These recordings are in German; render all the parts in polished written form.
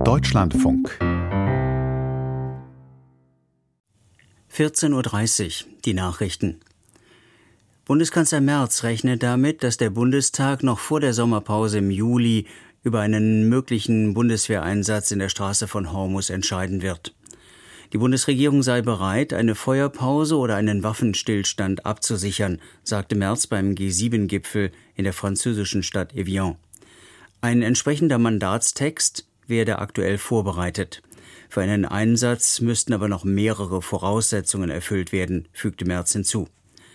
Deutschlandfunk 14:30 Uhr, die Nachrichten. Bundeskanzler Merz rechnet damit, dass der Bundestag noch vor der Sommerpause im Juli über einen möglichen Bundeswehreinsatz in der Straße von Hormuz entscheiden wird. Die Bundesregierung sei bereit, eine Feuerpause oder einen Waffenstillstand abzusichern, sagte Merz beim G7-Gipfel in der französischen Stadt Evian. Ein entsprechender Mandatstext werde aktuell vorbereitet. Für einen Einsatz müssten aber noch mehrere Voraussetzungen erfüllt werden, fügte Merz hinzu.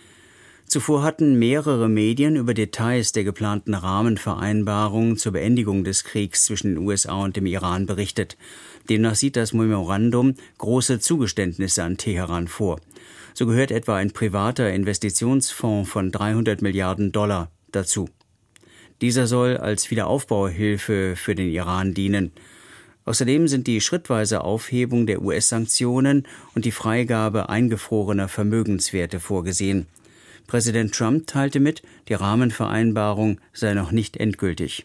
Zuvor hatten mehrere Medien über Details der geplanten Rahmenvereinbarung zur Beendigung des Kriegs zwischen den USA und dem Iran berichtet. Demnach sieht das Memorandum große Zugeständnisse an Teheran vor. So gehört etwa ein privater Investitionsfonds von $300 Milliarden dazu. Dieser soll als Wiederaufbauhilfe für den Iran dienen. Außerdem sind die schrittweise Aufhebung der US-Sanktionen und die Freigabe eingefrorener Vermögenswerte vorgesehen. Präsident Trump teilte mit, die Rahmenvereinbarung sei noch nicht endgültig.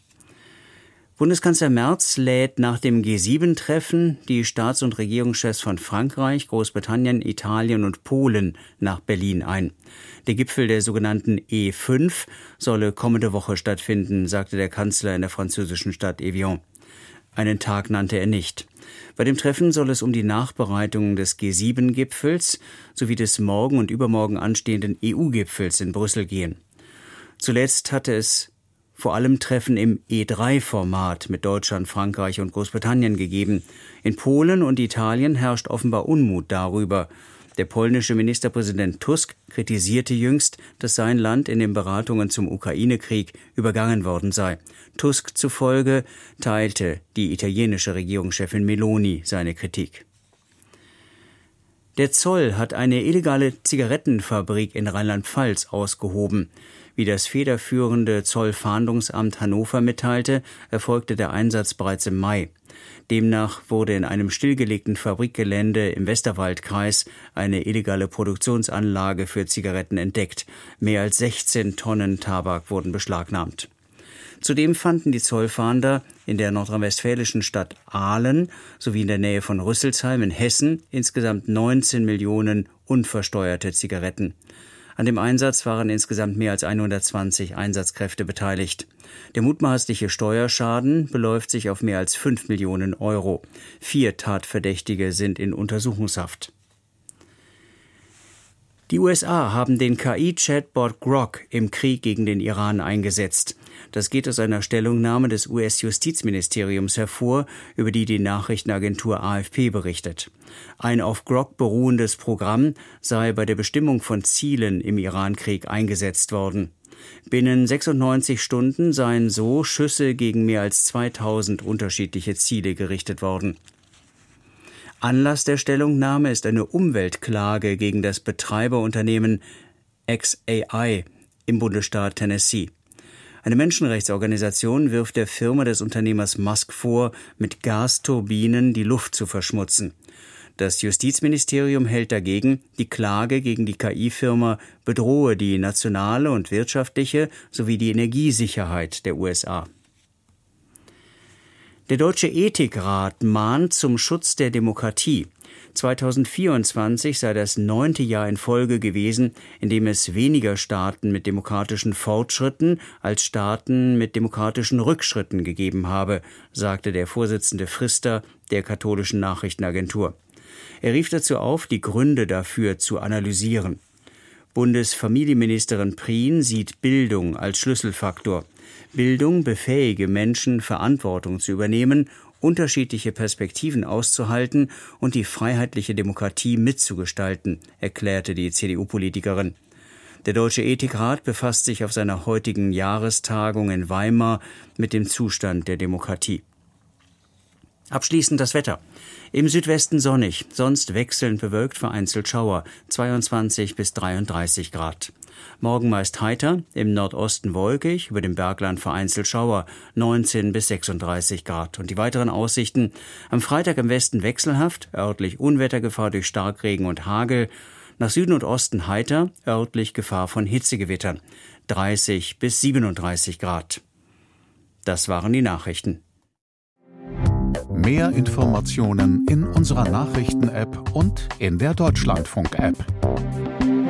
Bundeskanzler Merz lädt nach dem G7-Treffen die Staats- und Regierungschefs von Frankreich, Großbritannien, Italien und Polen nach Berlin ein. Der Gipfel der sogenannten E5 solle kommende Woche stattfinden, sagte der Kanzler in der französischen Stadt Evian. Einen Tag nannte er nicht. Bei dem Treffen soll es um die Nachbereitungen des G7-Gipfels sowie des morgen und übermorgen anstehenden EU-Gipfels in Brüssel gehen. Zuletzt hatte es vor allem Treffen im E3-Format mit Deutschland, Frankreich und Großbritannien gegeben. In Polen und Italien herrscht offenbar Unmut darüber. Der polnische Ministerpräsident Tusk kritisierte jüngst, dass sein Land in den Beratungen zum Ukraine-Krieg übergangen worden sei. Tusk zufolge teilte die italienische Regierungschefin Meloni seine Kritik. Der Zoll hat eine illegale Zigarettenfabrik in Rheinland-Pfalz ausgehoben. Wie das federführende Zollfahndungsamt Hannover mitteilte, erfolgte der Einsatz bereits im Mai. Demnach wurde in einem stillgelegten Fabrikgelände im Westerwaldkreis eine illegale Produktionsanlage für Zigaretten entdeckt. Mehr als 16 Tonnen Tabak wurden beschlagnahmt. Zudem fanden die Zollfahnder in der nordrhein-westfälischen Stadt Ahlen sowie in der Nähe von Rüsselsheim in Hessen insgesamt 19 Millionen unversteuerte Zigaretten. An dem Einsatz waren insgesamt mehr als 120 Einsatzkräfte beteiligt. Der mutmaßliche Steuerschaden beläuft sich auf mehr als 5 Millionen Euro. 4 Tatverdächtige sind in Untersuchungshaft. Die USA haben den KI-Chatbot Grok im Krieg gegen den Iran eingesetzt. Das geht aus einer Stellungnahme des US-Justizministeriums hervor, über die Nachrichtenagentur AFP berichtet. Ein auf Grok beruhendes Programm sei bei der Bestimmung von Zielen im Iran-Krieg eingesetzt worden. Binnen 96 Stunden seien so Schüsse gegen mehr als 2000 unterschiedliche Ziele gerichtet worden. Anlass der Stellungnahme ist eine Umweltklage gegen das Betreiberunternehmen xAI im Bundesstaat Tennessee. Eine Menschenrechtsorganisation wirft der Firma des Unternehmers Musk vor, mit Gasturbinen die Luft zu verschmutzen. Das Justizministerium hält dagegen, die Klage gegen die KI-Firma bedrohe die nationale und wirtschaftliche sowie die Energiesicherheit der USA. Der Deutsche Ethikrat mahnt zum Schutz der Demokratie. 2024 sei das 9. Jahr in Folge gewesen, in dem es weniger Staaten mit demokratischen Fortschritten als Staaten mit demokratischen Rückschritten gegeben habe, sagte der Vorsitzende Pfister der katholischen Nachrichtenagentur. Er rief dazu auf, die Gründe dafür zu analysieren. Bundesfamilienministerin Prien sieht Bildung als Schlüsselfaktor. Bildung befähige Menschen, Verantwortung zu übernehmen, unterschiedliche Perspektiven auszuhalten und die freiheitliche Demokratie mitzugestalten, erklärte die CDU-Politikerin. Der Deutsche Ethikrat befasst sich auf seiner heutigen Jahrestagung in Weimar mit dem Zustand der Demokratie. Abschließend das Wetter. Im Südwesten sonnig, sonst wechselnd bewölkt, vereinzelt Schauer, 22 bis 33 Grad. Morgen meist heiter, im Nordosten wolkig, über dem Bergland vereinzelt Schauer, 19 bis 36 Grad. Und die weiteren Aussichten: am Freitag im Westen wechselhaft, örtlich Unwettergefahr durch Starkregen und Hagel, nach Süden und Osten heiter, örtlich Gefahr von Hitzegewittern, 30 bis 37 Grad. Das waren die Nachrichten. Mehr Informationen in unserer Nachrichten-App und in der Deutschlandfunk-App.